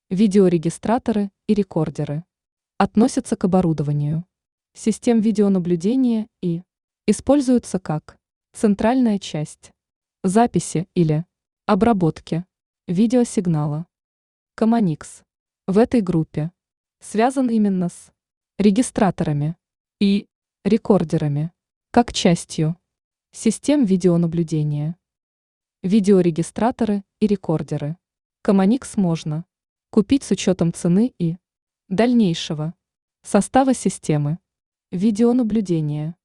Видеорегистраторы и рекордеры относятся к оборудованию систем видеонаблюдения и используются как центральная часть записи или обработки видеосигнала. Комоникс в этой группе связан именно с регистраторами и рекордерами, как частью систем видеонаблюдения. Видеорегистраторы и рекордеры. Комоникс можно купить с учетом цены и дальнейшего состава системы видеонаблюдения.